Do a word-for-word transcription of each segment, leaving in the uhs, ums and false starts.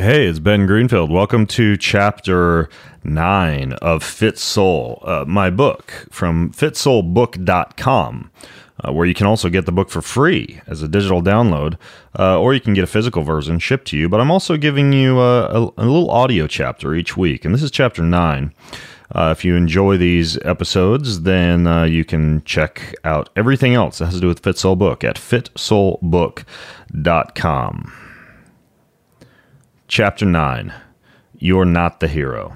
Hey, it's Ben Greenfield. Welcome to chapter nine of Fit Soul, uh, my book from fit soul book dot com, uh, where you can also get the book for free as a digital download, uh, or you can get a physical version shipped to you. But I'm also giving you a, a, a little audio chapter each week, and this is chapter nine. Uh, if you enjoy these episodes, then uh, you can check out everything else that has to do with Fit Soul Book at fit soul book dot com. Chapter nine, You're Not the Hero.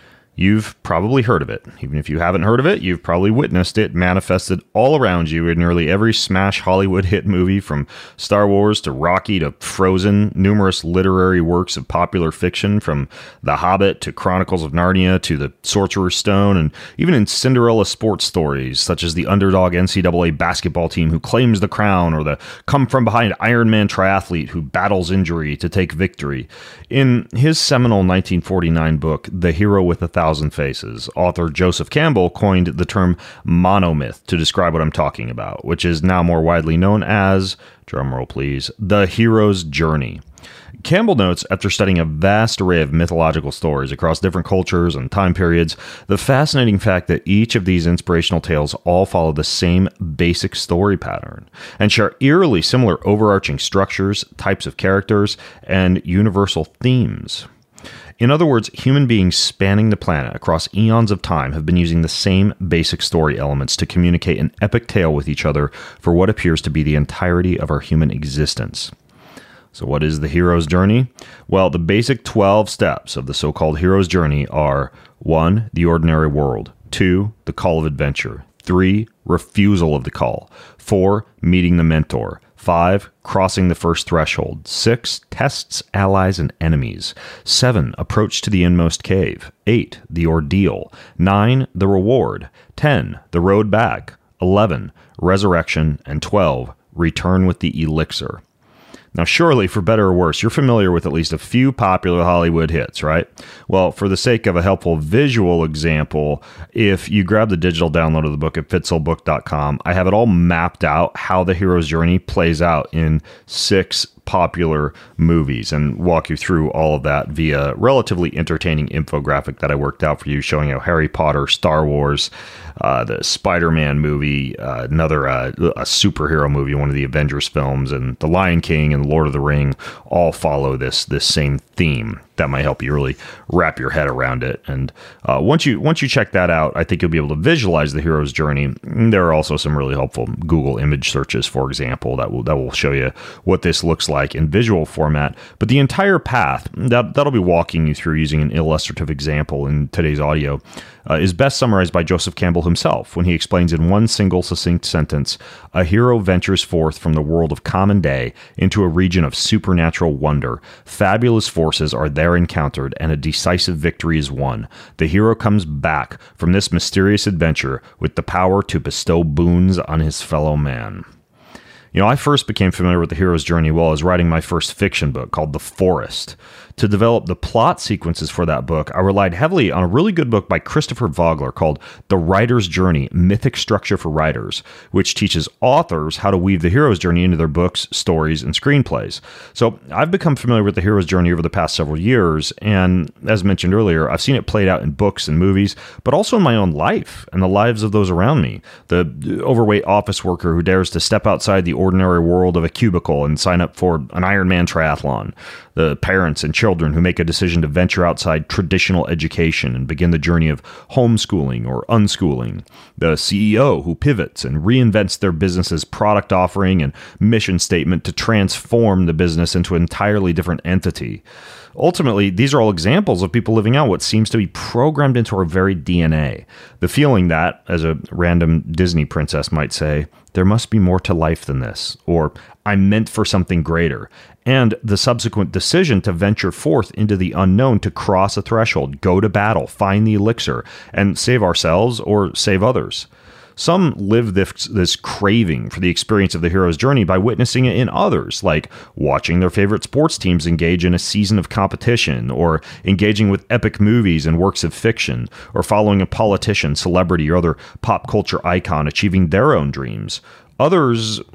You've probably heard of it. Even if you haven't heard of it, you've probably witnessed it manifested all around you in nearly every smash Hollywood hit movie, from Star Wars to Rocky to Frozen, numerous literary works of popular fiction, from The Hobbit to Chronicles of Narnia to The Sorcerer's Stone, and even in Cinderella sports stories, such as the underdog N C double A basketball team who claims the crown, or the come-from-behind Ironman triathlete who battles injury to take victory. In his seminal nineteen forty-nine book, The Hero with a Thousand Faces, author Joseph Campbell coined the term monomyth to describe what I'm talking about, which is now more widely known as, drumroll please, the hero's journey. Campbell notes, after studying a vast array of mythological stories across different cultures and time periods, the fascinating fact that each of these inspirational tales all follow the same basic story pattern and share eerily similar overarching structures, types of characters, and universal themes. In other words, human beings spanning the planet across eons of time have been using the same basic story elements to communicate an epic tale with each other for what appears to be the entirety of our human existence. So what is the hero's journey? Well, the basic twelve steps of the so-called hero's journey are one. The ordinary world, two. The call of adventure, three. Refusal of the call, four. Meeting the mentor, five. Crossing the first threshold, six. Tests, allies, and enemies, seven. Approach to the inmost cave, eight. The ordeal, nine. The reward, ten. The road back, eleven. Resurrection, and twelve. Return with the elixir. Now, surely, for better or worse, you're familiar with at least a few popular Hollywood hits, right? Well, for the sake of a helpful visual example, if you grab the digital download of the book at fit soul book dot com, I have it all mapped out how the hero's journey plays out in six popular movies, and walk you through all of that via relatively entertaining infographic that I worked out for you, showing how Harry Potter, Star Wars, uh, the Spider-Man movie, uh, another uh, a superhero movie, one of the Avengers films, and The Lion King and Lord of the Ring all follow this this same theme. That might help you really wrap your head around it. And uh, once you once you check that out, I think you'll be able to visualize the hero's journey. There are also some really helpful Google image searches, for example, that will that will show you what this looks like in visual format. But the entire path that that'll be walking you through using an illustrative example in today's audio uh, is best summarized by Joseph Campbell himself when he explains in one single succinct sentence: a hero ventures forth from the world of common day into a region of supernatural wonder. Fabulous forces are there encountered, and a decisive victory is won. The hero comes back from this mysterious adventure with the power to bestow boons on his fellow man. You know, I first became familiar with the hero's journey while I was writing my first fiction book called The Forest. To develop the plot sequences for that book, I relied heavily on a really good book by Christopher Vogler called The Writer's Journey, Mythic Structure for Writers, which teaches authors how to weave the hero's journey into their books, stories, and screenplays. So I've become familiar with the hero's journey over the past several years, and as mentioned earlier, I've seen it played out in books and movies, but also in my own life and the lives of those around me. The overweight office worker who dares to step outside the ordinary world of a cubicle and sign up for an Ironman triathlon. The parents and children who make a decision to venture outside traditional education and begin the journey of homeschooling or unschooling. The C E O who pivots and reinvents their business's product offering and mission statement to transform the business into an entirely different entity. Ultimately, these are all examples of people living out what seems to be programmed into our very D N A. The feeling that, as a random Disney princess might say, there must be more to life than this, or I'm meant for something greater, and the subsequent decision to venture forth into the unknown, to cross a threshold, go to battle, find the elixir, and save ourselves or save others. Some live this, this craving for the experience of the hero's journey by witnessing it in others, like watching their favorite sports teams engage in a season of competition, or engaging with epic movies and works of fiction, or following a politician, celebrity, or other pop culture icon achieving their own dreams. Others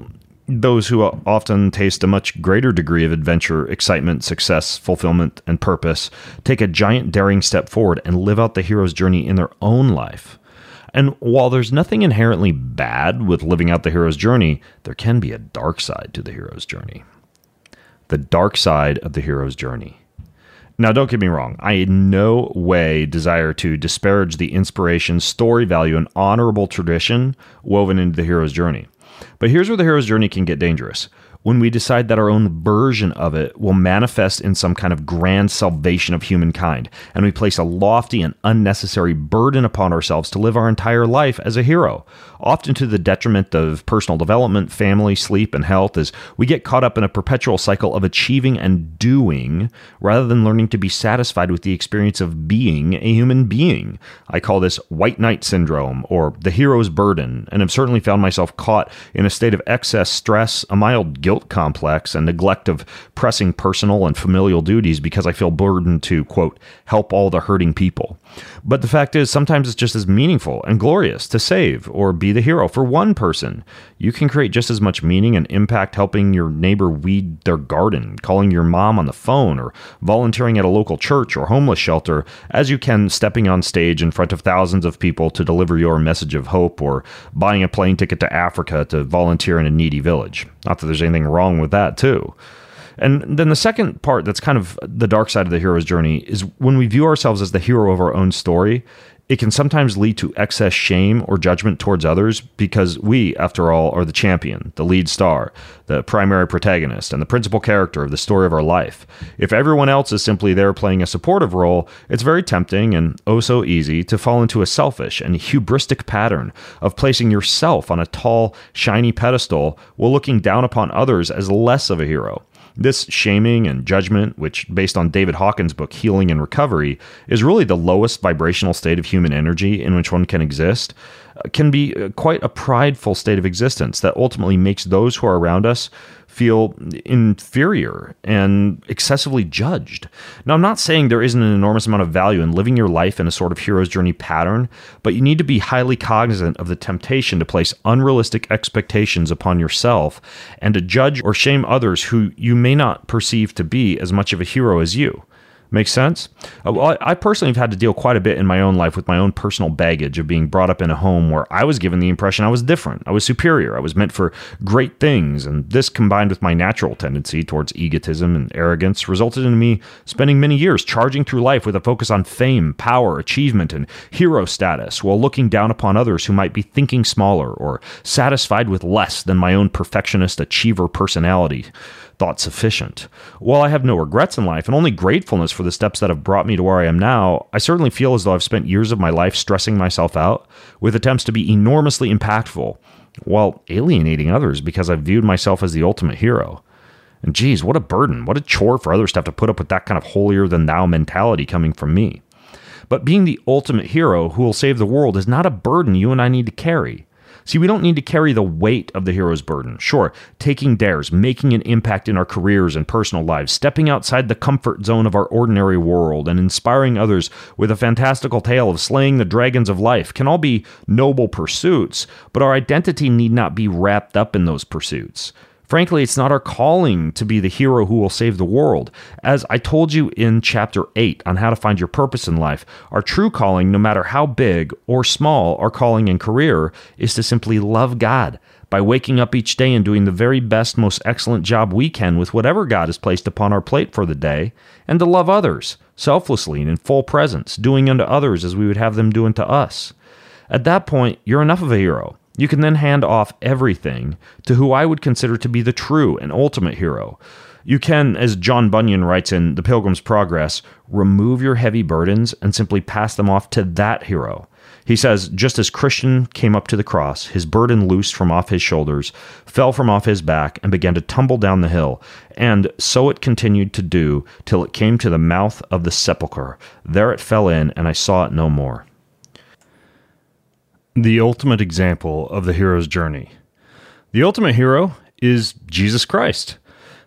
Those who often taste a much greater degree of adventure, excitement, success, fulfillment, and purpose take a giant daring step forward and live out the hero's journey in their own life. And while there's nothing inherently bad with living out the hero's journey, there can be a dark side to the hero's journey. The dark side of the hero's journey. Now, don't get me wrong. I in no way desire to disparage the inspiration, story value, and honorable tradition woven into the hero's journey. But here's where the hero's journey can get dangerous. When we decide that our own version of it will manifest in some kind of grand salvation of humankind, and we place a lofty and unnecessary burden upon ourselves to live our entire life as a hero, often to the detriment of personal development, family, sleep, and health, as we get caught up in a perpetual cycle of achieving and doing, rather than learning to be satisfied with the experience of being a human being. I call this white knight syndrome, or the hero's burden, and have certainly found myself caught in a state of excess stress, a mild guilt complex, and neglect of pressing personal and familial duties because I feel burdened to, quote, help all the hurting people. But the fact is, sometimes it's just as meaningful and glorious to save or be the hero for one person. You can create just as much meaning and impact helping your neighbor weed their garden, calling your mom on the phone, or volunteering at a local church or homeless shelter as you can stepping on stage in front of thousands of people to deliver your message of hope, or buying a plane ticket to Africa to volunteer in a needy village. Not that there's anything wrong with that, too. And then the second part that's kind of the dark side of the hero's journey is when we view ourselves as the hero of our own story, it can sometimes lead to excess shame or judgment towards others because we, after all, are the champion, the lead star, the primary protagonist, and the principal character of the story of our life. If everyone else is simply there playing a supportive role, it's very tempting and oh so easy to fall into a selfish and hubristic pattern of placing yourself on a tall, shiny pedestal while looking down upon others as less of a hero. This shaming and judgment, which, based on David Hawkins' book Healing and Recovery, is really the lowest vibrational state of human energy in which one can exist, can be quite a prideful state of existence that ultimately makes those who are around us feel inferior and excessively judged. Now, I'm not saying there isn't an enormous amount of value in living your life in a sort of hero's journey pattern, but you need to be highly cognizant of the temptation to place unrealistic expectations upon yourself and to judge or shame others who you may not perceive to be as much of a hero as you. Make sense? Uh, well, I personally have had to deal quite a bit in my own life with my own personal baggage of being brought up in a home where I was given the impression I was different, I was superior, I was meant for great things, and this combined with my natural tendency towards egotism and arrogance resulted in me spending many years charging through life with a focus on fame, power, achievement, and hero status, while looking down upon others who might be thinking smaller or satisfied with less than my own perfectionist achiever personality thought sufficient. While I have no regrets in life and only gratefulness for the steps that have brought me to where I am now, I certainly feel as though I've spent years of my life stressing myself out with attempts to be enormously impactful while alienating others because I've viewed myself as the ultimate hero. And geez, what a burden, what a chore for others to have to put up with that kind of holier-than-thou mentality coming from me. But being the ultimate hero who will save the world is not a burden you and I need to carry. See, we don't need to carry the weight of the hero's burden. Sure, taking dares, making an impact in our careers and personal lives, stepping outside the comfort zone of our ordinary world, and inspiring others with a fantastical tale of slaying the dragons of life can all be noble pursuits, but our identity need not be wrapped up in those pursuits. Frankly, it's not our calling to be the hero who will save the world. As I told you in Chapter eight on how to find your purpose in life, our true calling, no matter how big or small our calling and career, is to simply love God by waking up each day and doing the very best, most excellent job we can with whatever God has placed upon our plate for the day, and to love others selflessly and in full presence, doing unto others as we would have them do unto us. At that point, you're enough of a hero. You can then hand off everything to who I would consider to be the true and ultimate hero. You can, as John Bunyan writes in The Pilgrim's Progress, remove your heavy burdens and simply pass them off to that hero. He says, just as Christian came up to the cross, his burden loosed from off his shoulders, fell from off his back, and began to tumble down the hill. And so it continued to do till it came to the mouth of the sepulchre. There it fell in, and I saw it no more. The ultimate example of the hero's journey. The ultimate hero is Jesus Christ.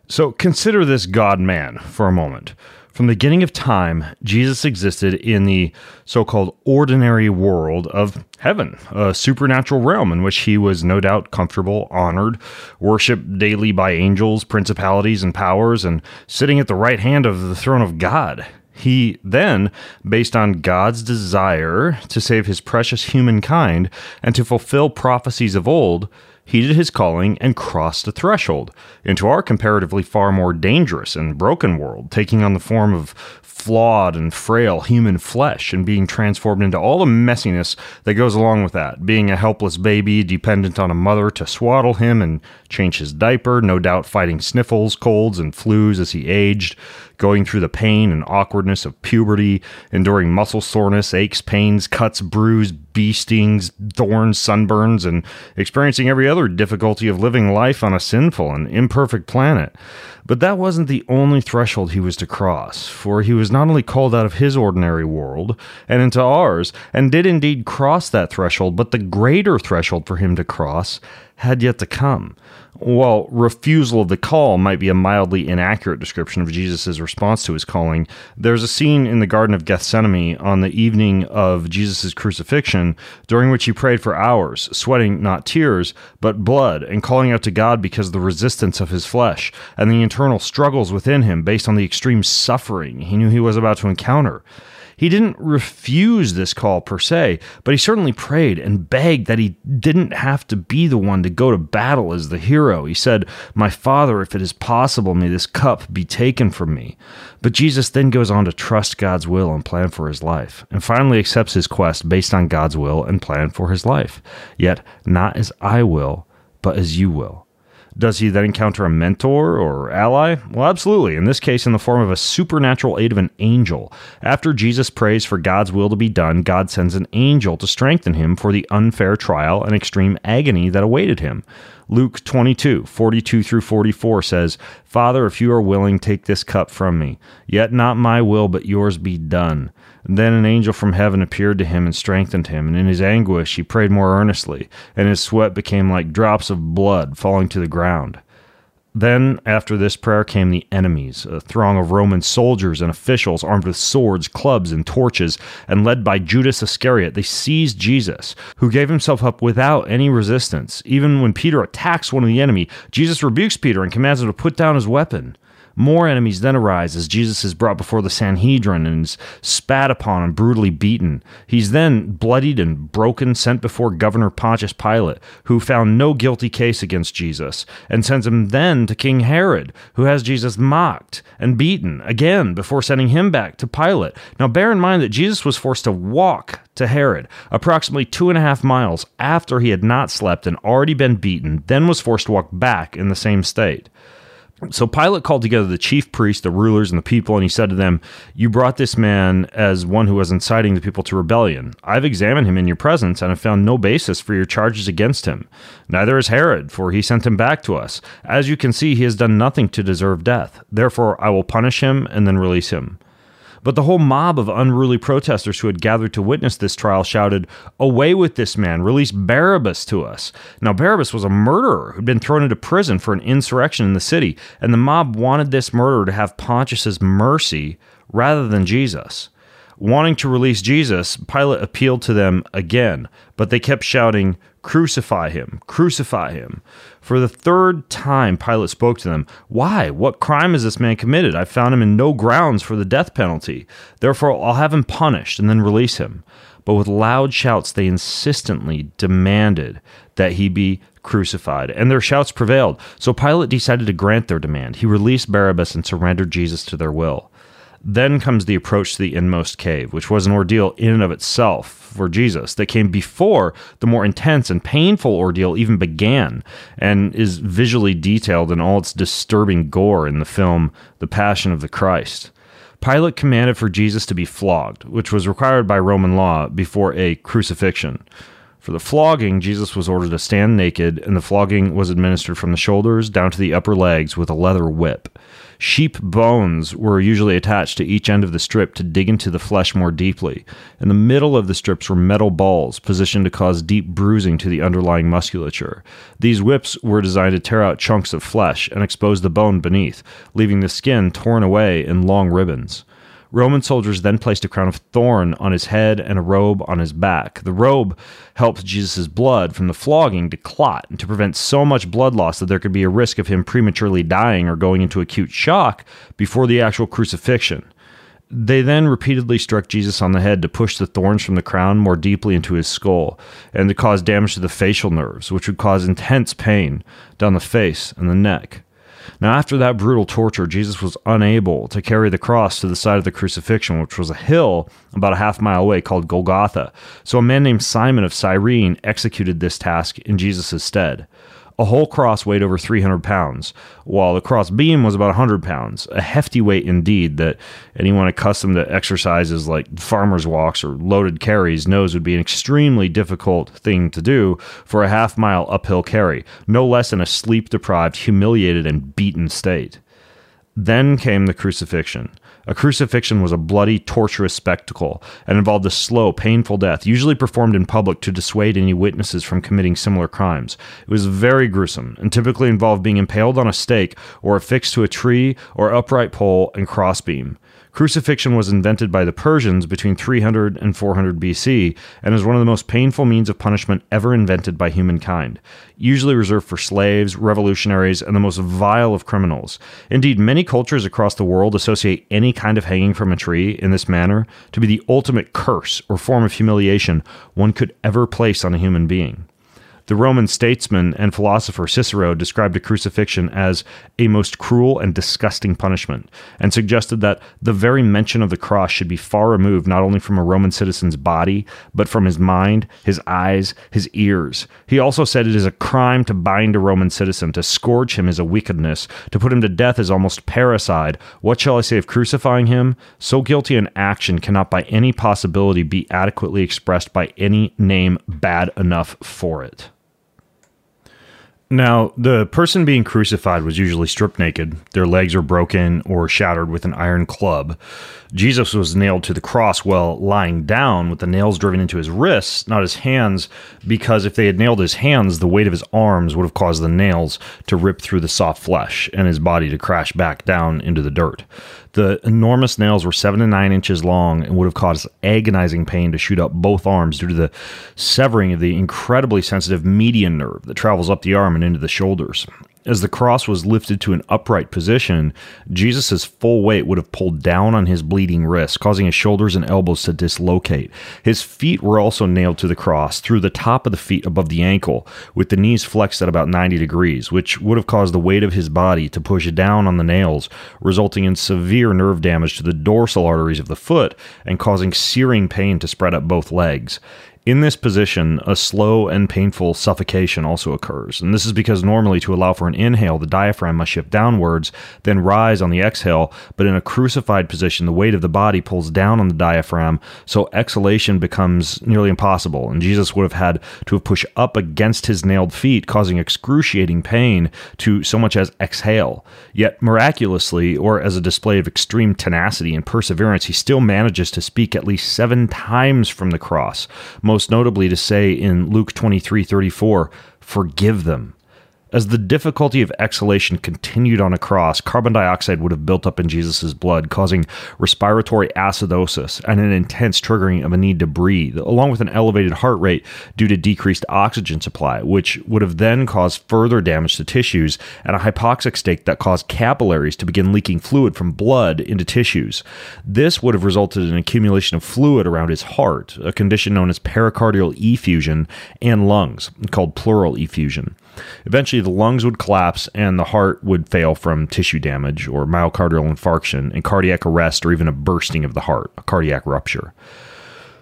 So consider this God-man for a moment. From the beginning of time, Jesus existed in the so-called ordinary world of heaven, a supernatural realm in which he was no doubt comfortable, honored, worshipped daily by angels, principalities, and powers, and sitting at the right hand of the throne of God. He then, based on God's desire to save his precious humankind and to fulfill prophecies of old, heeded his calling and crossed a threshold into our comparatively far more dangerous and broken world, taking on the form of flawed and frail human flesh and being transformed into all the messiness that goes along with that, being a helpless baby dependent on a mother to swaddle him and change his diaper, no doubt fighting sniffles, colds, and flus as he aged, going through the pain and awkwardness of puberty, enduring muscle soreness, aches, pains, cuts, bruise, bee stings, thorns, sunburns, and experiencing every other difficulty of living life on a sinful and imperfect planet. But that wasn't the only threshold he was to cross, for he was not only called out of his ordinary world and into ours, and did indeed cross that threshold, but the greater threshold for him to cross had yet to come. While refusal of the call might be a mildly inaccurate description of Jesus' response to his calling, there's a scene in the Garden of Gethsemane on the evening of Jesus' crucifixion, during which he prayed for hours, sweating not tears, but blood, and calling out to God because of the resistance of his flesh, and the internal struggles within him based on the extreme suffering he knew he was about to encounter. He didn't refuse this call per se, but he certainly prayed and begged that he didn't have to be the one to go to battle as the hero. He said, "My Father, if it is possible, may this cup be taken from me." But Jesus then goes on to trust God's will and plan for his life, and finally accepts his quest based on God's will and plan for his life. Yet, not as I will, but as you will. Does he then encounter a mentor or ally? Well, absolutely. In this case, in the form of a supernatural aid of an angel. After Jesus prays for God's will to be done, God sends an angel to strengthen him for the unfair trial and extreme agony that awaited him. Luke twenty-two, forty-two through forty-four says, "Father, if you are willing, take this cup from me. Yet not my will, but yours be done." Then an angel from heaven appeared to him and strengthened him, and in his anguish he prayed more earnestly, and his sweat became like drops of blood falling to the ground. Then, after this prayer, came the enemies, a throng of Roman soldiers and officials armed with swords, clubs, and torches, and led by Judas Iscariot. They seized Jesus, who gave himself up without any resistance. Even when Peter attacks one of the enemy, Jesus rebukes Peter and commands him to put down his weapon. More enemies then arise as Jesus is brought before the Sanhedrin and is spat upon and brutally beaten. He's then bloodied and broken, sent before Governor Pontius Pilate, who found no guilty case against Jesus, and sends him then to King Herod, who has Jesus mocked and beaten again before sending him back to Pilate. Now bear in mind that Jesus was forced to walk to Herod, approximately two and a half miles after he had not slept and already been beaten, then was forced to walk back in the same state. So Pilate called together the chief priests, the rulers, and the people, and he said to them, "You brought this man as one who was inciting the people to rebellion. I've examined him in your presence and have found no basis for your charges against him. Neither has Herod, for he sent him back to us. As you can see, he has done nothing to deserve death. Therefore, I will punish him and then release him." But the whole mob of unruly protesters who had gathered to witness this trial shouted, "Away with this man! Release Barabbas to us!" Now Barabbas was a murderer who'd been thrown into prison for an insurrection in the city, and the mob wanted this murderer to have Pontius's mercy rather than Jesus. Wanting to release Jesus, Pilate appealed to them again, but they kept shouting, "Crucify him! Crucify him!" For the third time, Pilate spoke to them. "Why? What crime has this man committed? I found him in no grounds for the death penalty. Therefore, I'll have him punished and then release him." But with loud shouts, they insistently demanded that he be crucified, and their shouts prevailed. So Pilate decided to grant their demand. He released Barabbas and surrendered Jesus to their will. Then comes the approach to the inmost cave, which was an ordeal in and of itself for Jesus that came before the more intense and painful ordeal even began, and is visually detailed in all its disturbing gore in the film The Passion of the Christ. Pilate commanded for Jesus to be flogged, which was required by Roman law before a crucifixion. For the flogging, Jesus was ordered to stand naked, and the flogging was administered from the shoulders down to the upper legs with a leather whip. Sheep bones were usually attached to each end of the strip to dig into the flesh more deeply. In the middle of the strips were metal balls positioned to cause deep bruising to the underlying musculature. These whips were designed to tear out chunks of flesh and expose the bone beneath, leaving the skin torn away in long ribbons. Roman soldiers then placed a crown of thorn on his head and a robe on his back. The robe helped Jesus' blood from the flogging to clot and to prevent so much blood loss that there could be a risk of him prematurely dying or going into acute shock before the actual crucifixion. They then repeatedly struck Jesus on the head to push the thorns from the crown more deeply into his skull and to cause damage to the facial nerves, which would cause intense pain down the face and the neck. Now, after that brutal torture, Jesus was unable to carry the cross to the side of the crucifixion, which was a hill about a half mile away called Golgotha. So a man named Simon of Cyrene executed this task in Jesus' stead. A whole cross weighed over three hundred pounds, while the cross beam was about one hundred pounds, a hefty weight indeed that anyone accustomed to exercises like farmer's walks or loaded carries knows would be an extremely difficult thing to do for a half-mile uphill carry, no less than a sleep-deprived, humiliated, and beaten state. Then came the crucifixion. A crucifixion was a bloody, torturous spectacle and involved a slow, painful death, usually performed in public to dissuade any witnesses from committing similar crimes. It was very gruesome and typically involved being impaled on a stake or affixed to a tree or upright pole and crossbeam. Crucifixion was invented by the Persians between three hundred and four hundred B C and is one of the most painful means of punishment ever invented by humankind, usually reserved for slaves, revolutionaries, and the most vile of criminals. Indeed, many cultures across the world associate any kind of hanging from a tree in this manner to be the ultimate curse or form of humiliation one could ever place on a human being. The Roman statesman and philosopher Cicero described a crucifixion as a most cruel and disgusting punishment, and suggested that the very mention of the cross should be far removed not only from a Roman citizen's body, but from his mind, his eyes, his ears. He also said it is a crime to bind a Roman citizen, to scourge him is a wickedness, to put him to death is almost parricide. What shall I say of crucifying him? So guilty an action cannot by any possibility be adequately expressed by any name bad enough for it. Now, the person being crucified was usually stripped naked. Their legs were broken or shattered with an iron club. Jesus was nailed to the cross while lying down with the nails driven into his wrists, not his hands, because if they had nailed his hands, the weight of his arms would have caused the nails to rip through the soft flesh and his body to crash back down into the dirt. The enormous nails were seven to nine inches long and would have caused agonizing pain to shoot up both arms due to the severing of the incredibly sensitive median nerve that travels up the arm and into the shoulders. As the cross was lifted to an upright position, Jesus' full weight would have pulled down on his bleeding wrists, causing his shoulders and elbows to dislocate. His feet were also nailed to the cross through the top of the feet above the ankle, with the knees flexed at about ninety degrees, which would have caused the weight of his body to push down on the nails, resulting in severe nerve damage to the dorsal arteries of the foot and causing searing pain to spread up both legs. In this position, a slow and painful suffocation also occurs, and this is because normally to allow for an inhale, the diaphragm must shift downwards, then rise on the exhale, but in a crucified position, the weight of the body pulls down on the diaphragm, so exhalation becomes nearly impossible, and Jesus would have had to have pushed up against his nailed feet, causing excruciating pain to so much as exhale. Yet miraculously, or as a display of extreme tenacity and perseverance, he still manages to speak at least seven times from the cross, most notably to say in Luke twenty-three thirty-four, "Forgive them." As the difficulty of exhalation continued on a cross, carbon dioxide would have built up in Jesus' blood, causing respiratory acidosis and an intense triggering of a need to breathe, along with an elevated heart rate due to decreased oxygen supply, which would have then caused further damage to tissues and a hypoxic state that caused capillaries to begin leaking fluid from blood into tissues. This would have resulted in accumulation of fluid around his heart, a condition known as pericardial effusion, and lungs, called pleural effusion. Eventually, the lungs would collapse and the heart would fail from tissue damage or myocardial infarction and cardiac arrest or even a bursting of the heart, a cardiac rupture.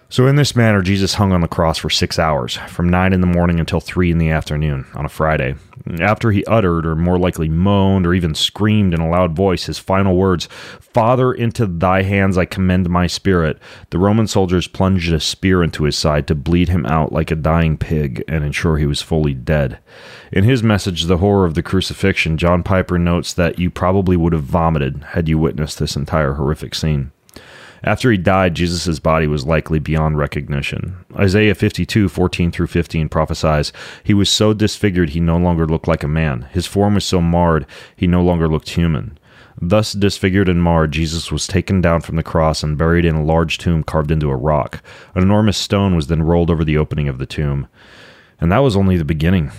So in this manner, Jesus hung on the cross for six hours, from nine in the morning until three in the afternoon, on a Friday. After he uttered, or more likely moaned, or even screamed in a loud voice, his final words, "Father, into thy hands I commend my spirit," the Roman soldiers plunged a spear into his side to bleed him out like a dying pig and ensure he was fully dead. In his message, The Horror of the Crucifixion, John Piper notes that you probably would have vomited had you witnessed this entire horrific scene. After he died, Jesus' body was likely beyond recognition. Isaiah fifty-two, fourteen through fifteen prophesies, "He was so disfigured he no longer looked like a man. His form was so marred he no longer looked human." Thus disfigured and marred, Jesus was taken down from the cross and buried in a large tomb carved into a rock. An enormous stone was then rolled over the opening of the tomb. And that was only the beginning.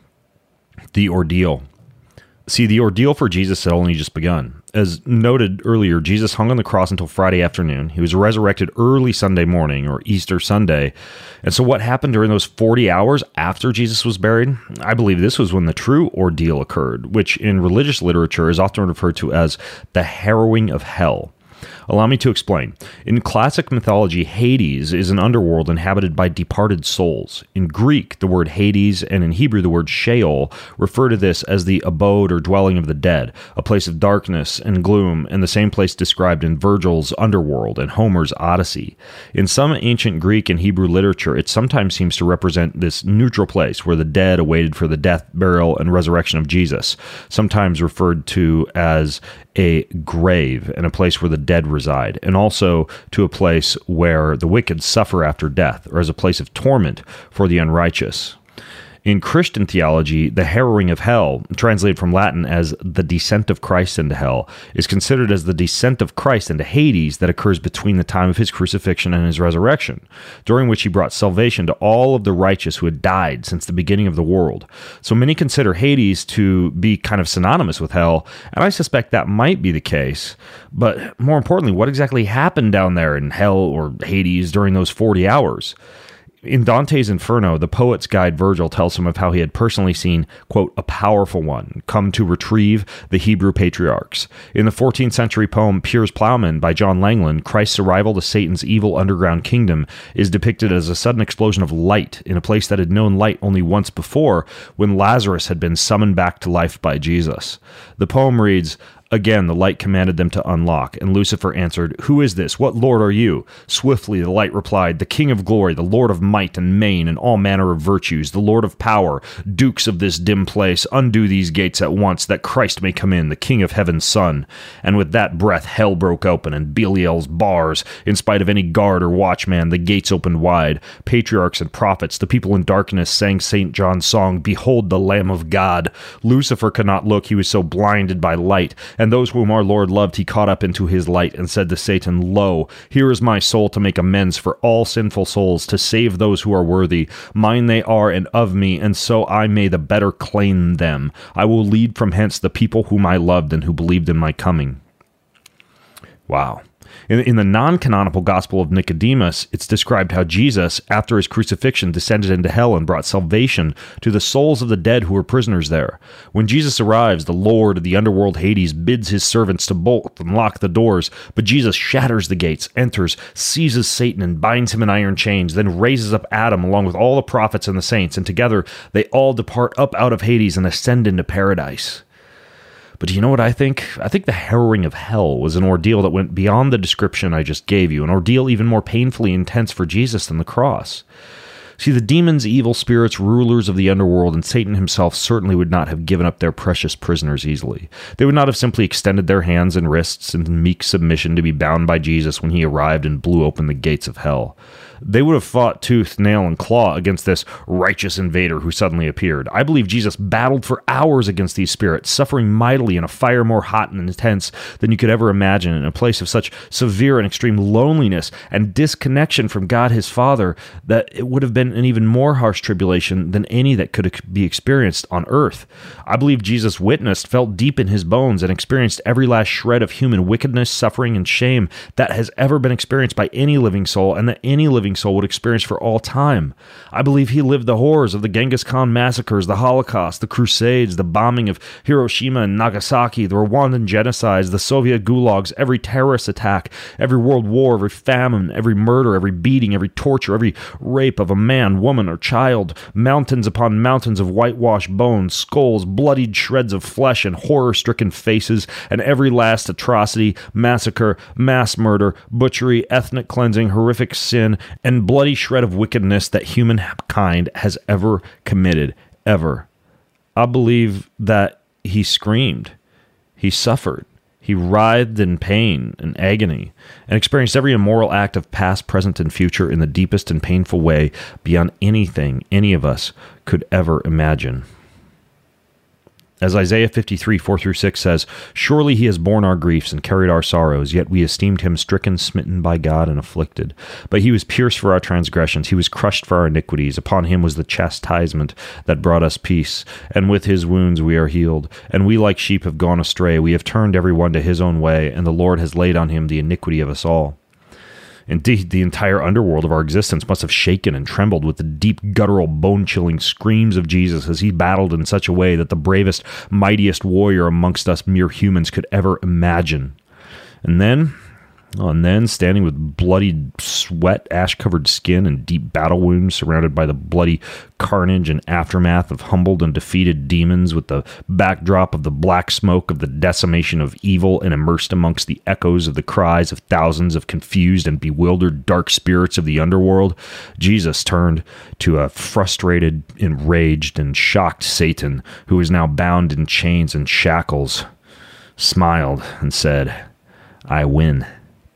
The ordeal. See, the ordeal for Jesus had only just begun. As noted earlier, Jesus hung on the cross until Friday afternoon. He was resurrected early Sunday morning, or Easter Sunday. And so what happened during those forty hours after Jesus was buried? I believe this was when the true ordeal occurred, which in religious literature is often referred to as the harrowing of hell. Allow me to explain. In classic mythology, Hades is an underworld inhabited by departed souls. In Greek, the word Hades, and in Hebrew, the word Sheol, refer to this as the abode or dwelling of the dead, a place of darkness and gloom, and the same place described in Virgil's Underworld and Homer's Odyssey. In some ancient Greek and Hebrew literature, it sometimes seems to represent this neutral place where the dead awaited for the death, burial, and resurrection of Jesus, sometimes referred to as a grave and a place where the dead reside, and also to a place where the wicked suffer after death, or as a place of torment for the unrighteous. In Christian theology, the harrowing of hell, translated from Latin as the descent of Christ into hell, is considered as the descent of Christ into Hades that occurs between the time of his crucifixion and his resurrection, during which he brought salvation to all of the righteous who had died since the beginning of the world. So many consider Hades to be kind of synonymous with hell, and I suspect that might be the case. But more importantly, what exactly happened down there in hell or Hades during those forty hours? In Dante's Inferno, the poet's guide Virgil tells him of how he had personally seen, quote, a powerful one come to retrieve the Hebrew patriarchs. In the fourteenth century poem Piers Plowman by John Langland, Christ's arrival to Satan's evil underground kingdom is depicted as a sudden explosion of light in a place that had known light only once before, when Lazarus had been summoned back to life by Jesus. The poem reads, "Again, the light commanded them to unlock, and Lucifer answered, 'Who is this? What lord are you?' Swiftly the light replied, 'The King of glory, the Lord of might and main, and all manner of virtues, the Lord of power. Dukes of this dim place, undo these gates at once, that Christ may come in, the King of heaven's Son.' And with that breath hell broke open, and Belial's bars, in spite of any guard or watchman, the gates opened wide. Patriarchs and prophets, the people in darkness, sang Saint John's song, 'Behold the Lamb of God.' Lucifer could not look, he was so blinded by light. And those whom our Lord loved he caught up into his light, and said to Satan, 'Lo, here is my soul to make amends for all sinful souls, to save those who are worthy. Mine they are, and of me, and so I may the better claim them. I will lead from hence the people whom I loved and who believed in my coming.'" Wow. In, in the non-canonical Gospel of Nicodemus, it's described how Jesus, after his crucifixion, descended into hell and brought salvation to the souls of the dead who were prisoners there. When Jesus arrives, the Lord of the underworld Hades bids his servants to bolt and lock the doors, but Jesus shatters the gates, enters, seizes Satan and binds him in iron chains, then raises up Adam along with all the prophets and the saints, and together they all depart up out of Hades and ascend into paradise. But do you know what I think? I think the harrowing of hell was an ordeal that went beyond the description I just gave you, an ordeal even more painfully intense for Jesus than the cross. See, the demons, evil spirits, rulers of the underworld, and Satan himself certainly would not have given up their precious prisoners easily. They would not have simply extended their hands and wrists in meek submission to be bound by Jesus when he arrived and blew open the gates of hell. They would have fought tooth, nail, and claw against this righteous invader who suddenly appeared. I believe Jesus battled for hours against these spirits, suffering mightily in a fire more hot and intense than you could ever imagine, in a place of such severe and extreme loneliness and disconnection from God his Father that it would have been an even more harsh tribulation than any that could be experienced on earth. I believe Jesus witnessed, felt deep in his bones, and experienced every last shred of human wickedness, suffering, and shame that has ever been experienced by any living soul, and that any living loving soul would experience for all time. I believe he lived the horrors of the Genghis Khan massacres, the Holocaust, the Crusades, the bombing of Hiroshima and Nagasaki, the Rwandan genocides, the Soviet gulags, every terrorist attack, every world war, every famine, every murder, every beating, every torture, every rape of a man, woman, or child, mountains upon mountains of whitewashed bones, skulls, bloodied shreds of flesh, and horror-stricken faces, and every last atrocity, massacre, mass murder, butchery, ethnic cleansing, horrific sin, and bloody shred of wickedness that humankind has ever committed, ever. I believe that he screamed, he suffered, he writhed in pain and agony, and experienced every immoral act of past, present, and future in the deepest and painful way beyond anything any of us could ever imagine. As Isaiah fifty-three, four through six says, "Surely he has borne our griefs and carried our sorrows, yet we esteemed him stricken, smitten by God, and afflicted. But he was pierced for our transgressions, he was crushed for our iniquities. Upon him was the chastisement that brought us peace, and with his wounds we are healed. And we like sheep have gone astray, we have turned every one to his own way, and the Lord has laid on him the iniquity of us all." Indeed, the entire underworld of our existence must have shaken and trembled with the deep, guttural, bone-chilling screams of Jesus as he battled in such a way that the bravest, mightiest warrior amongst us mere humans could ever imagine. And then... Oh, and then, standing with bloody sweat, ash-covered skin, and deep battle wounds, surrounded by the bloody carnage and aftermath of humbled and defeated demons, with the backdrop of the black smoke of the decimation of evil, and immersed amongst the echoes of the cries of thousands of confused and bewildered dark spirits of the underworld, Jesus turned to a frustrated, enraged, and shocked Satan, who was now bound in chains and shackles, smiled, and said, "I win."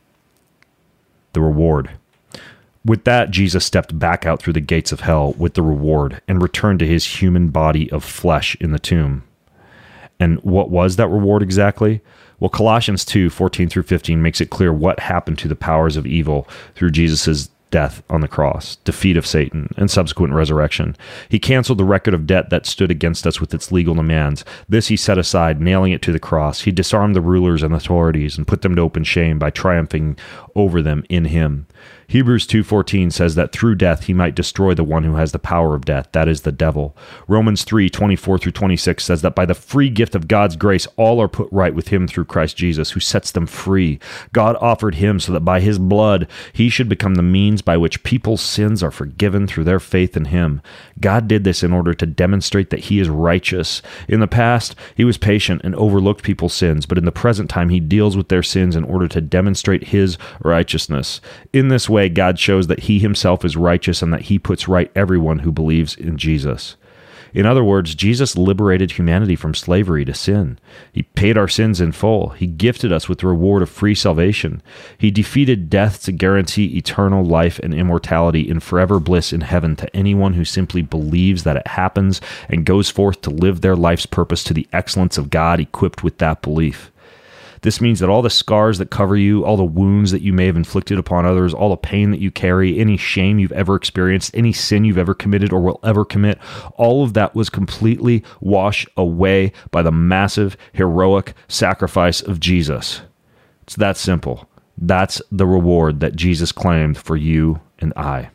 The reward. With that, Jesus stepped back out through the gates of hell with the reward and returned to his human body of flesh in the tomb. And what was that reward exactly? Well, Colossians two, fourteen through fifteen makes it clear what happened to the powers of evil through Jesus' death on the cross, defeat of Satan, and subsequent resurrection. He canceled the record of debt that stood against us with its legal demands. This he set aside, nailing it to the cross. He disarmed the rulers and authorities and put them to open shame by triumphing over them in him. Hebrews two fourteen says that through death he might destroy the one who has the power of death, that is the devil. Romans three twenty-four through twenty-six says that by the free gift of God's grace all are put right with him through Christ Jesus, who sets them free. God offered him so that by his blood he should become the means by which people's sins are forgiven through their faith in him. God did this in order to demonstrate that he is righteous. In the past, he was patient and overlooked people's sins, but in the present time he deals with their sins in order to demonstrate his righteousness. In this way, God shows that he himself is righteous and that he puts right everyone who believes in Jesus. In other words, Jesus liberated humanity from slavery to sin. He paid our sins in full. He gifted us with the reward of free salvation. He defeated death to guarantee eternal life and immortality in forever bliss in heaven to anyone who simply believes that it happens and goes forth to live their life's purpose to the excellence of God equipped with that belief. This means that all the scars that cover you, all the wounds that you may have inflicted upon others, all the pain that you carry, any shame you've ever experienced, any sin you've ever committed or will ever commit, all of that was completely washed away by the massive, heroic sacrifice of Jesus. It's that simple. That's the reward that Jesus claimed for you and I.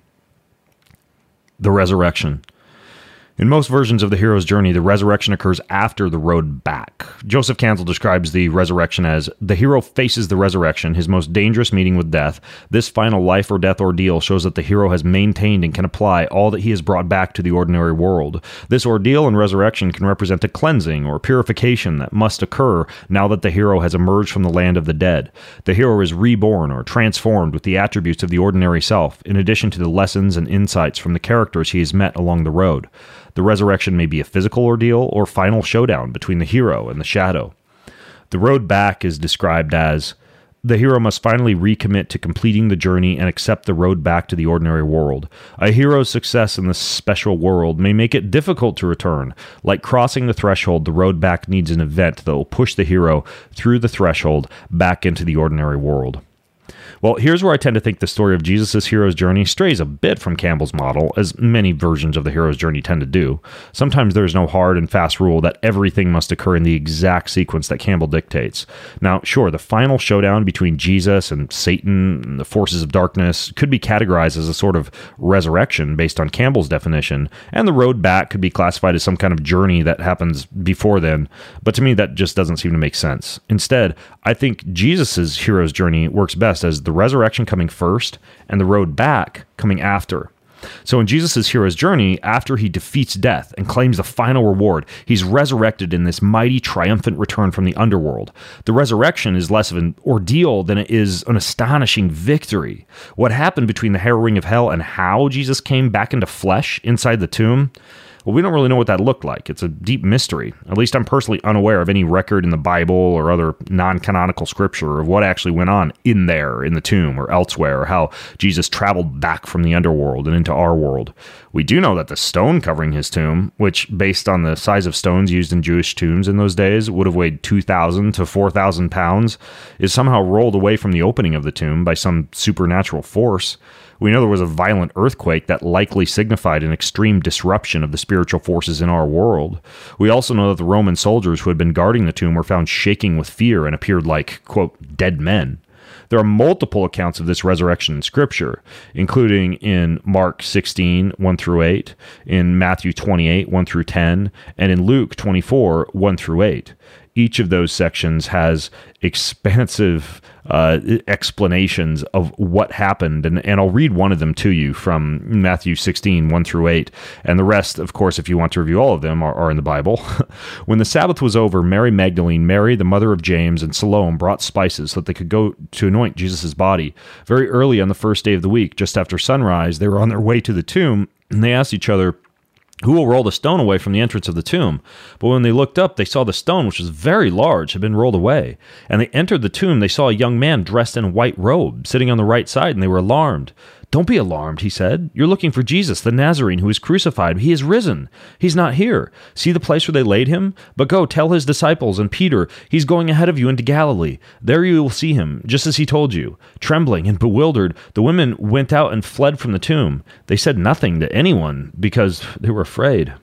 The resurrection. In most versions of the hero's journey, the resurrection occurs after the road back. Joseph Cancel describes the resurrection as, the hero faces the resurrection, his most dangerous meeting with death. This final life or death ordeal shows that the hero has maintained and can apply all that he has brought back to the ordinary world. This ordeal and resurrection can represent a cleansing or purification that must occur now that the hero has emerged from the land of the dead. The hero is reborn or transformed with the attributes of the ordinary self, in addition to the lessons and insights from the characters he has met along the road. The resurrection may be a physical ordeal or final showdown between the hero and the shadow. The road back is described as, the hero must finally recommit to completing the journey and accept the road back to the ordinary world. A hero's success in this special world may make it difficult to return. Like crossing the threshold, the road back needs an event that will push the hero through the threshold back into the ordinary world. Well, here's where I tend to think the story of Jesus' hero's journey strays a bit from Campbell's model, as many versions of the hero's journey tend to do. Sometimes there's no hard and fast rule that everything must occur in the exact sequence that Campbell dictates. Now, sure, the final showdown between Jesus and Satan and the forces of darkness could be categorized as a sort of resurrection based on Campbell's definition, and the road back could be classified as some kind of journey that happens before then, but to me that just doesn't seem to make sense. Instead, I think Jesus' hero's journey works best as the resurrection coming first and the road back coming after. So in Jesus' hero's journey, after he defeats death and claims the final reward, he's resurrected in this mighty triumphant return from the underworld. The resurrection is less of an ordeal than it is an astonishing victory. What happened between the harrowing of hell and how Jesus came back into flesh inside the tomb? Well, we don't really know what that looked like. It's a deep mystery. At least I'm personally unaware of any record in the Bible or other non-canonical scripture of what actually went on in there, in the tomb, or elsewhere, or how Jesus traveled back from the underworld and into our world. We do know that the stone covering his tomb, which, based on the size of stones used in Jewish tombs in those days, would have weighed two thousand to four thousand pounds, is somehow rolled away from the opening of the tomb by some supernatural force. We know there was a violent earthquake that likely signified an extreme disruption of the spiritual forces in our world. We also know that the Roman soldiers who had been guarding the tomb were found shaking with fear and appeared like, quote, dead men. There are multiple accounts of this resurrection in Scripture, including in Mark sixteen, one through eight, in Matthew twenty-eight, one through ten, and in Luke twenty-four, one through eight. Each of those sections has expansive uh, explanations of what happened, and, and I'll read one of them to you from Matthew sixteen, one through eight, and the rest, of course, if you want to review all of them, are, are in the Bible. When the Sabbath was over, Mary Magdalene, Mary, the mother of James, and Salome brought spices so that they could go to anoint Jesus' body. Very early on the first day of the week, just after sunrise, they were on their way to the tomb, and they asked each other, "Who will roll the stone away from the entrance of the tomb?" But when they looked up, they saw the stone, which was very large, had been rolled away. And they entered the tomb. They saw a young man dressed in a white robe, sitting on the right side, and they were alarmed. "Don't be alarmed," he said. "You're looking for Jesus, the Nazarene, who was crucified. He is risen. He's not here. See the place where they laid him? But go, tell his disciples and Peter, he's going ahead of you into Galilee. There you will see him, just as he told you." Trembling and bewildered, the women went out and fled from the tomb. They said nothing to anyone because they were afraid.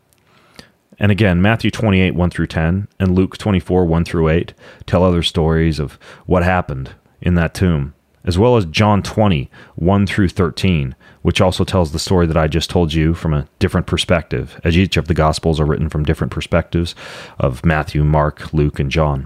And again, Matthew twenty-eight, one through ten, and Luke twenty-four, one through eight, tell other stories of what happened in that tomb, as well as John twenty, one through thirteen, which also tells the story that I just told you from a different perspective, as each of the Gospels are written from different perspectives of Matthew, Mark, Luke, and John.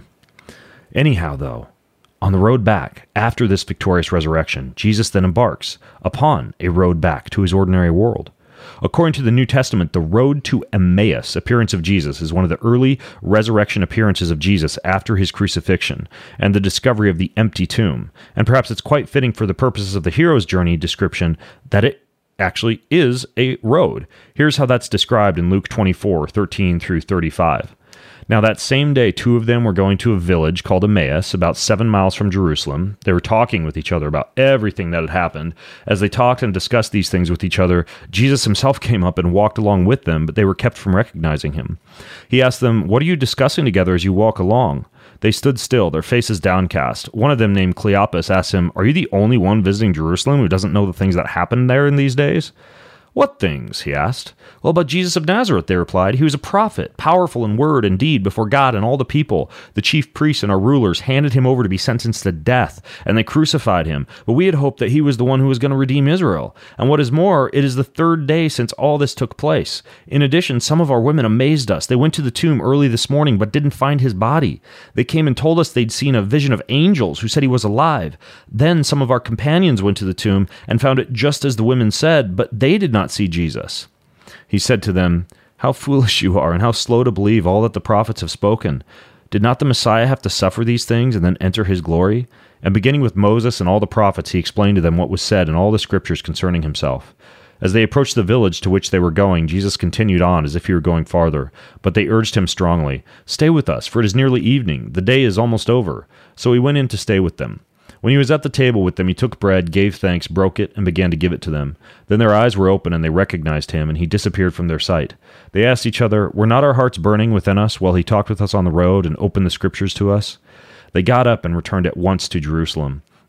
Anyhow, though, on the road back, after this victorious resurrection, Jesus then embarks upon a road back to his ordinary world. According to the New Testament, the road to Emmaus appearance of Jesus is one of the early resurrection appearances of Jesus after his crucifixion and the discovery of the empty tomb. And perhaps it's quite fitting for the purposes of the hero's journey description that it actually is a road. Here's how that's described in Luke twenty-four, thirteen through thirty-five. Now that same day, two of them were going to a village called Emmaus, about seven miles from Jerusalem. They were talking with each other about everything that had happened. As they talked and discussed these things with each other, Jesus himself came up and walked along with them, but they were kept from recognizing him. He asked them, "What are you discussing together as you walk along?" They stood still, their faces downcast. One of them, named Cleopas, asked him, "Are you the only one visiting Jerusalem who doesn't know the things that happened there in these days?" "What things?" he asked. "Well, about Jesus of Nazareth," they replied. "He was a prophet, powerful in word and deed before God and all the people. The chief priests and our rulers handed him over to be sentenced to death, and they crucified him. But we had hoped that he was the one who was going to redeem Israel. And what is more, it is the third day since all this took place. In addition, some of our women amazed us. They went to the tomb early this morning, but didn't find his body. They came and told us they'd seen a vision of angels who said he was alive. Then some of our companions went to the tomb and found it just as the women said, but they did not see Jesus." He said to them, "How foolish you are, and how slow to believe all that the prophets have spoken. Did not the Messiah have to suffer these things and then enter his glory?" And beginning with Moses and all the prophets, he explained to them what was said in all the scriptures concerning himself. As they approached the village to which they were going, Jesus continued on as if he were going farther, but they urged him strongly, "Stay with us, for it is nearly evening. The day is almost over." So he went in to stay with them. When he was at the table with them, he took bread, gave thanks, broke it, and began to give it to them. Then their eyes were open, and they recognized him, and he disappeared from their sight. They asked each other, "Were not our hearts burning within us while he talked with us on the road and opened the scriptures to us?" They got up and returned at once to Jerusalem.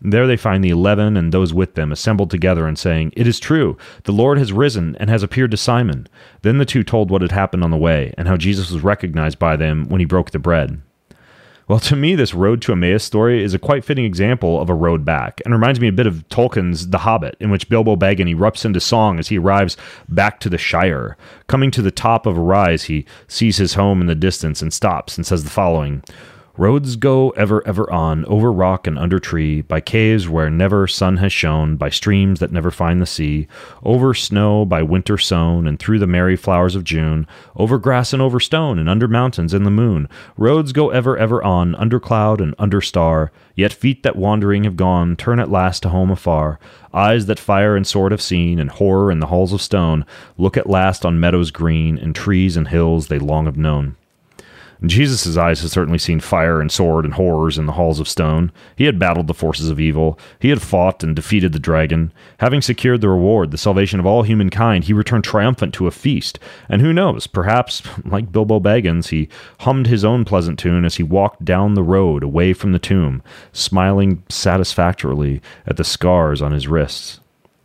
There they find the eleven and those with them assembled together and saying, "It is true, the Lord has risen and has appeared to Simon." Then the two told what had happened on the way, and how Jesus was recognized by them when he broke the bread. Well, to me, this Road to Emmaus story is a quite fitting example of a road back, and reminds me a bit of Tolkien's The Hobbit, in which Bilbo Baggin erupts into song as he arrives back to the Shire. Coming to the top of a rise, he sees his home in the distance and stops and says the following: "Roads go ever, ever on, over rock and under tree, by caves where never sun has shone, by streams that never find the sea, over snow by winter sown, and through the merry flowers of June, over grass and over stone, and under mountains and the moon. Roads go ever, ever on, under cloud and under star, yet feet that wandering have gone, turn at last to home afar. Eyes that fire and sword have seen, and horror in the halls of stone, look at last on meadows green, and trees and hills they long have known." Jesus' eyes had certainly seen fire and sword and horrors in the halls of stone. He had battled the forces of evil. He had fought and defeated the dragon. Having secured the reward, the salvation of all humankind, he returned triumphant to a feast. And who knows, perhaps, like Bilbo Baggins, he hummed his own pleasant tune as he walked down the road away from the tomb, smiling satisfactorily at the scars on his wrists.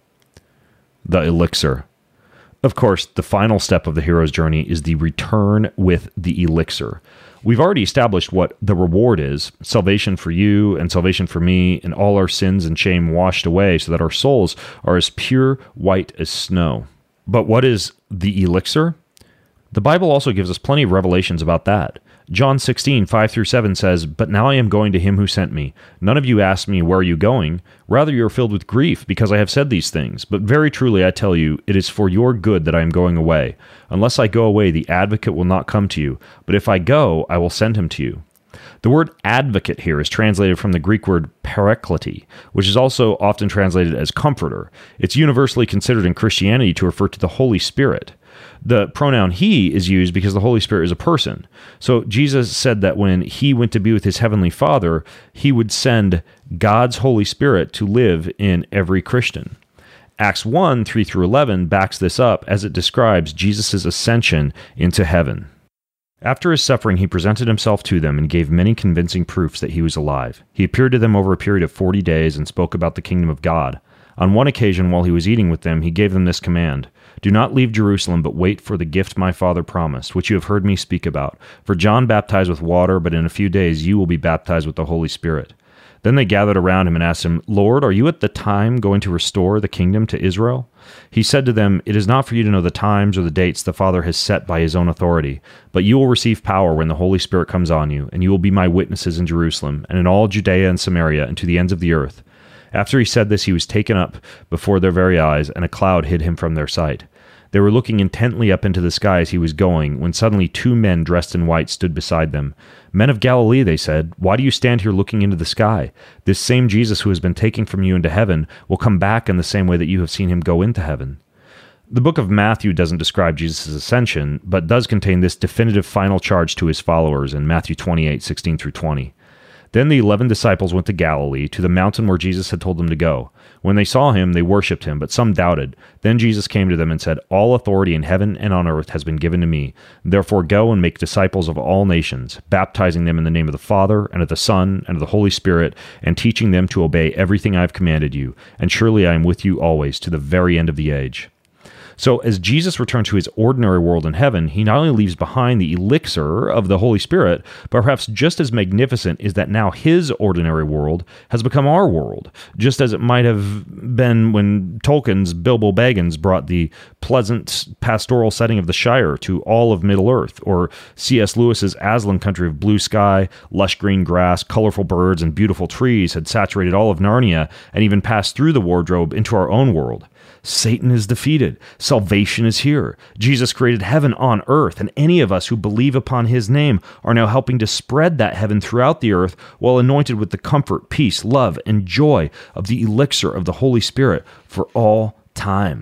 The elixir. Of course, the final step of the hero's journey is the return with the elixir. We've already established what the reward is: salvation for you and salvation for me, and all our sins and shame washed away so that our souls are as pure white as snow. But what is the elixir? The Bible also gives us plenty of revelations about that. John sixteen, five through seven says, "But now I am going to him who sent me. None of you asked me, 'Where are you going?' Rather you are filled with grief, because I have said these things. But very truly I tell you, it is for your good that I am going away. Unless I go away, the advocate will not come to you. But if I go, I will send him to you." The word advocate here is translated from the Greek word paraklete, which is also often translated as comforter. It's universally considered in Christianity to refer to the Holy Spirit. The pronoun he is used because the Holy Spirit is a person. So Jesus said that when he went to be with his heavenly Father, he would send God's Holy Spirit to live in every Christian. Acts one, three through eleven backs this up as it describes Jesus' ascension into heaven. After his suffering, he presented himself to them and gave many convincing proofs that he was alive. He appeared to them over a period of forty days and spoke about the kingdom of God. On one occasion, while he was eating with them, he gave them this command: "Do not leave Jerusalem, but wait for the gift my Father promised, which you have heard me speak about. For John baptized with water, but in a few days you will be baptized with the Holy Spirit." Then they gathered around him and asked him, "Lord, are you at the time going to restore the kingdom to Israel?" He said to them, "It is not for you to know the times or the dates the Father has set by his own authority, but you will receive power when the Holy Spirit comes on you, and you will be my witnesses in Jerusalem, and in all Judea and Samaria, and to the ends of the earth." After he said this, he was taken up before their very eyes, and a cloud hid him from their sight. They were looking intently up into the sky as he was going, when suddenly two men dressed in white stood beside them. "Men of Galilee," they said, "why do you stand here looking into the sky? This same Jesus who has been taken from you into heaven will come back in the same way that you have seen him go into heaven." The book of Matthew doesn't describe Jesus' ascension, but does contain this definitive final charge to his followers in Matthew twenty-eight, sixteen through twenty. Then the eleven disciples went to Galilee, to the mountain where Jesus had told them to go. When they saw him, they worshipped him, but some doubted. Then Jesus came to them and said, "All authority in heaven and on earth has been given to me. Therefore go and make disciples of all nations, baptizing them in the name of the Father, and of the Son, and of the Holy Spirit, and teaching them to obey everything I have commanded you. And surely I am with you always, to the very end of the age." So as Jesus returned to his ordinary world in heaven, he not only leaves behind the elixir of the Holy Spirit, but perhaps just as magnificent is that now his ordinary world has become our world, just as it might have been when Tolkien's Bilbo Baggins brought the pleasant pastoral setting of the Shire to all of Middle-earth, or C S Lewis's Aslan country of blue sky, lush green grass, colorful birds, and beautiful trees had saturated all of Narnia and even passed through the wardrobe into our own world. Satan is defeated. Salvation is here. Jesus created heaven on earth, and any of us who believe upon his name are now helping to spread that heaven throughout the earth while anointed with the comfort, peace, love, and joy of the elixir of the Holy Spirit for all time.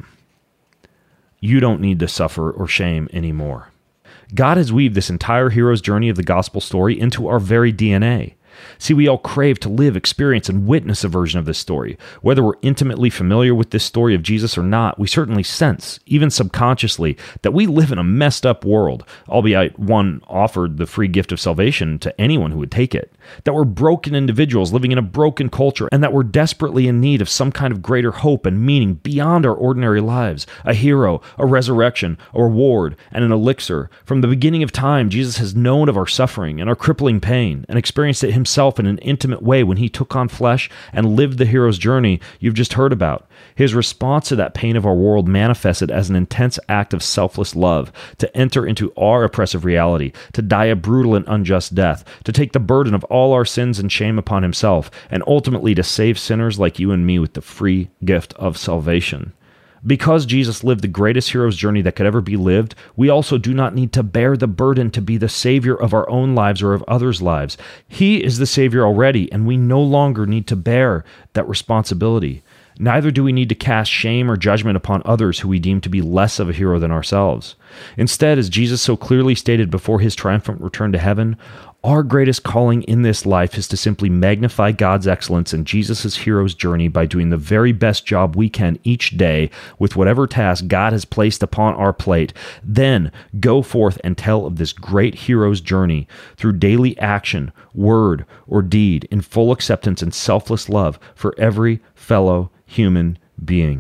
You don't need to suffer or shame anymore. God has weaved this entire hero's journey of the gospel story into our very D N A. See, we all crave to live, experience, and witness a version of this story. Whether we're intimately familiar with this story of Jesus or not, we certainly sense, even subconsciously, that we live in a messed up world, albeit one offered the free gift of salvation to anyone who would take it. that we're broken individuals living in a broken culture, and that we're desperately in need of some kind of greater hope and meaning beyond our ordinary lives, a hero, a resurrection, a reward, and an elixir. From the beginning of time, Jesus has known of our suffering and our crippling pain and experienced it himself in an intimate way when he took on flesh and lived the hero's journey you've just heard about. His response to that pain of our world manifested as an intense act of selfless love, to enter into our oppressive reality, to die a brutal and unjust death, to take the burden of all our sins and shame upon himself, and ultimately to save sinners like you and me with the free gift of salvation. Because Jesus lived the greatest hero's journey that could ever be lived, we also do not need to bear the burden to be the savior of our own lives or of others' lives. He is the savior already, and we no longer need to bear that responsibility. Neither do we need to cast shame or judgment upon others who we deem to be less of a hero than ourselves. Instead, as Jesus so clearly stated before his triumphant return to heaven, our greatest calling in this life is to simply magnify God's excellence in Jesus' hero's journey by doing the very best job we can each day with whatever task God has placed upon our plate. Then go forth and tell of this great hero's journey through daily action, word, or deed in full acceptance and selfless love for every fellow human being.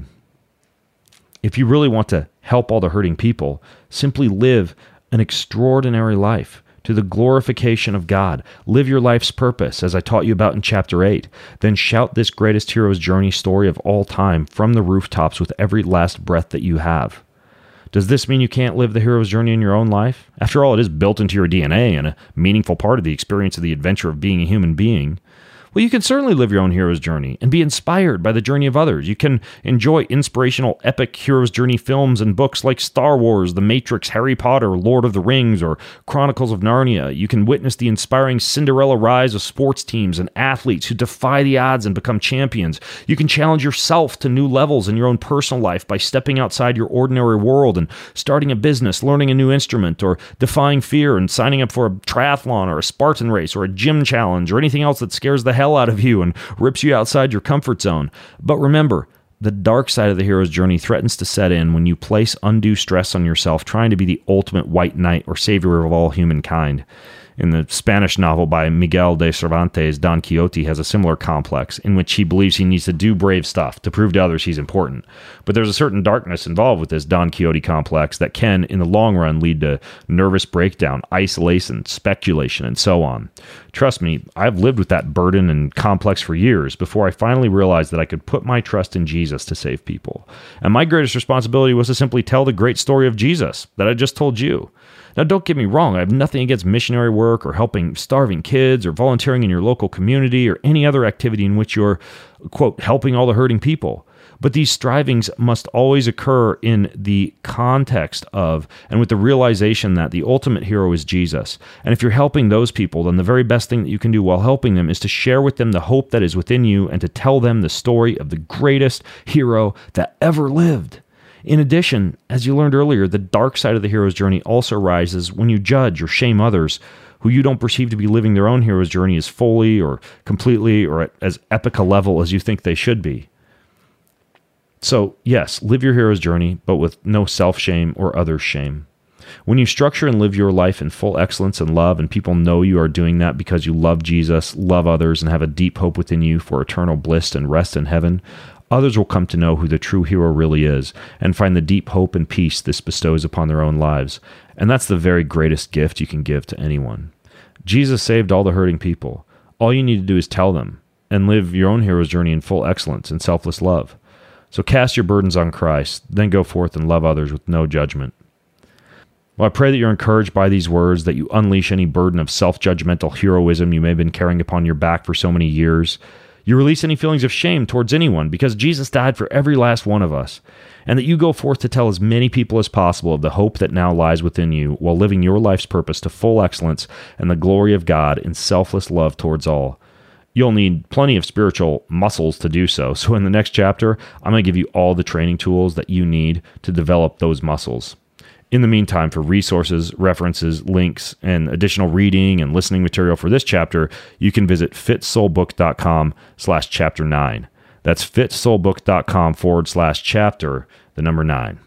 If you really want to help all the hurting people, simply live an extraordinary life to the glorification of God. Live your life's purpose, as I taught you about in chapter eight. Then shout this greatest hero's journey story of all time from the rooftops with every last breath that you have. Does this mean you can't live the hero's journey in your own life? After all, it is built into your D N A and a meaningful part of the experience of the adventure of being a human being. Well, you can certainly live your own hero's journey and be inspired by the journey of others. You can enjoy inspirational, epic hero's journey films and books like Star Wars, The Matrix, Harry Potter, Lord of the Rings, or Chronicles of Narnia. You can witness the inspiring Cinderella rise of sports teams and athletes who defy the odds and become champions. You can challenge yourself to new levels in your own personal life by stepping outside your ordinary world and starting a business, learning a new instrument, or defying fear and signing up for a triathlon or a Spartan race or a gym challenge or anything else that scares the hell out of you and rips you outside your comfort zone. But remember, the dark side of the hero's journey threatens to set in when you place undue stress on yourself trying to be the ultimate white knight or savior of all humankind. In the Spanish novel by Miguel de Cervantes, Don Quixote has a similar complex in which he believes he needs to do brave stuff to prove to others he's important. But there's a certain darkness involved with this Don Quixote complex that can, in the long run, lead to nervous breakdown, isolation, speculation, and so on. Trust me, I've lived with that burden and complex for years before I finally realized that I could put my trust in Jesus to save people. And my greatest responsibility was to simply tell the great story of Jesus that I just told you. Now, don't get me wrong, I have nothing against missionary work or helping starving kids or volunteering in your local community or any other activity in which you're, quote, helping all the hurting people. But these strivings must always occur in the context of and with the realization that the ultimate hero is Jesus. And if you're helping those people, then the very best thing that you can do while helping them is to share with them the hope that is within you and to tell them the story of the greatest hero that ever lived. In addition, as you learned earlier, the dark side of the hero's journey also rises when you judge or shame others who you don't perceive to be living their own hero's journey as fully or completely or at as epic a level as you think they should be. So, yes, live your hero's journey, but with no self-shame or others' shame. When you structure and live your life in full excellence and love, and people know you are doing that because you love Jesus, love others, and have a deep hope within you for eternal bliss and rest in heaven, others will come to know who the true hero really is and find the deep hope and peace this bestows upon their own lives. And that's the very greatest gift you can give to anyone. Jesus saved all the hurting people. All you need to do is tell them and live your own hero's journey in full excellence and selfless love. So cast your burdens on Christ, then go forth and love others with no judgment. Well, I pray that you're encouraged by these words, that you unleash any burden of self-judgmental heroism you may have been carrying upon your back for so many years. You release any feelings of shame towards anyone because Jesus died for every last one of us, and that you go forth to tell as many people as possible of the hope that now lies within you while living your life's purpose to full excellence and the glory of God in selfless love towards all. You'll need plenty of spiritual muscles to do so, so in the next chapter, I'm going to give you all the training tools that you need to develop those muscles. In the meantime, for resources, references, links, and additional reading and listening material for this chapter, you can visit fitsoulbook.com slash chapter nine. That's fitsoulbook.com forward slash chapter, the number nine.